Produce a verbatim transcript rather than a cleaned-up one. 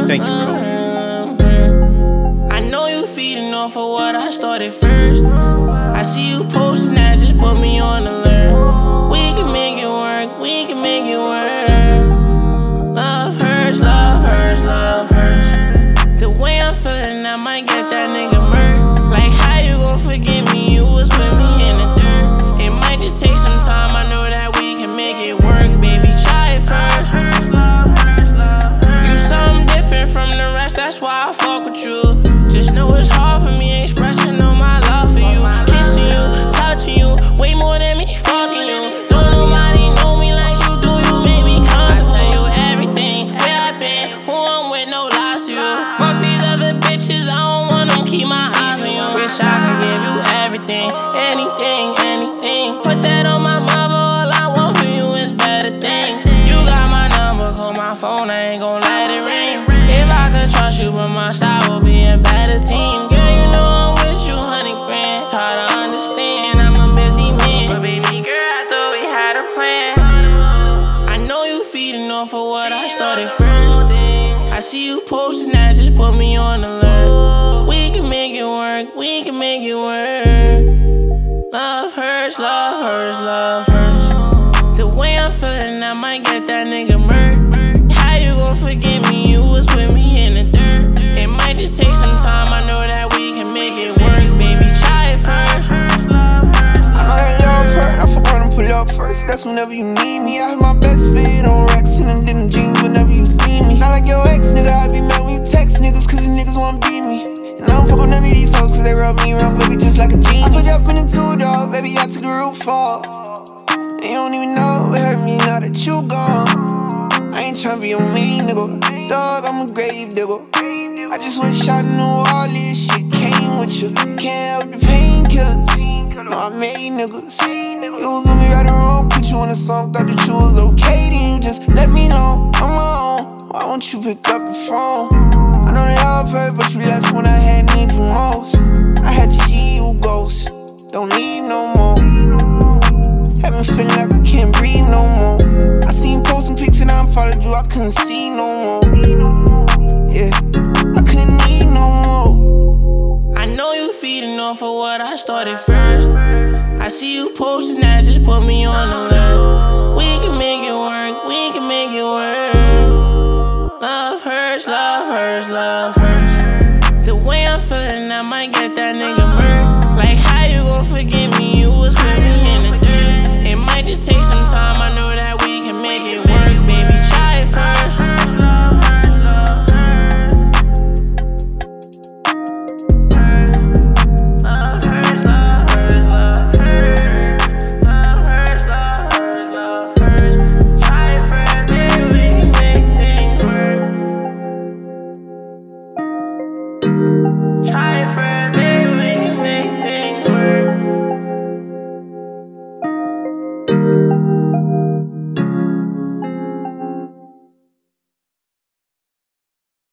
Thank you, bro. I know you feeding off of what I started first. I see you posting that, just put me on alert. We can make it work, we can make it work. Love hurts, love hurts, love hurts. The way I'm feeling, I might get that nigga murked. Like how you gon' forgive me, you was with me in the dirt. It might just take some time, I know that we can make it work. Baby, try it first. You something different from the rest, that's why I fuck with you. Just know it's hard for me expressing all my love for you. Kissing you, touching you, way more than me fucking you. Don't nobody know me like you do, you make me comfortable. I tell you everything, where I been, who I'm with, no lies to you. Fuck these other bitches, I don't want them, keep my eyes on you. Wish I could give you everything, anything, anything. Put that on my mother, all I want for you is better things. You got my number, call my phone, I ain't gon' let it ring. If I could trust you, but my side will be a better team. Girl, you know I'm with you, honey grand. Try to understand, I'm a busy man. But baby girl, I thought we had a plan. I know you feeding off of what I started first. I see you posting that, just put me on alert. We can make it work, we can make it work. Love hurts, love hurts, love hurts. The way I'm feeling, I might get that nigga murked. How you gon' forgive me, you was with me in the dirt. It might just take some time, I know that we can make it work. Baby, try it first. I know that love hurt, I forgot to pull up first. That's whenever you need me. I have my best fit on Rex and them denim jeans whenever you see me. Not like your ex, nigga, I be mad when you text niggas, cause these niggas wanna beat me. And I don't fuck with none of these hoes, cause they rub me wrong, baby, just like a genie. I put up in the two door, baby, I took the roof off. And you don't even know it hurt me now that you gone. I ain't tryna be a mean nigga, dog, I'm a grave digger. I just wish I knew all this shit came with you. Can't help the painkillers, no, I made niggas. You was with me right or wrong, put you on a song, thought that you was okay, then you just let me know I'm on. Why won't you pick up the phone? I know that love hurt, but you left when I had need you most. I had to see you ghost, don't leave no more. Had me feeling like I can't breathe no more. I seen posting pics and I followed you, I couldn't see no more. Yeah, I couldn't need no more. I know you feeding off of what I started first. I see you posting that, just put me on alert. We can make it work, we can make it work. Love hurts, love hurts, love hurts. The way I'm feeling, I might get that nigga